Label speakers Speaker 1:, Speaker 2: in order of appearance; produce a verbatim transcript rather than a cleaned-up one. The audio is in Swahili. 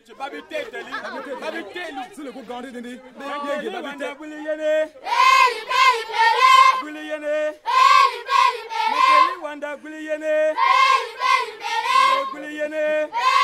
Speaker 1: babi teteli babi telu
Speaker 2: sule ko gande dindi
Speaker 1: ngege babi te buli yene
Speaker 3: Beli beli beli.
Speaker 1: buli yene
Speaker 3: Beli beli beli.
Speaker 1: makeli wanda buli yene
Speaker 3: Beli beli beli.
Speaker 1: buli yene
Speaker 3: Beli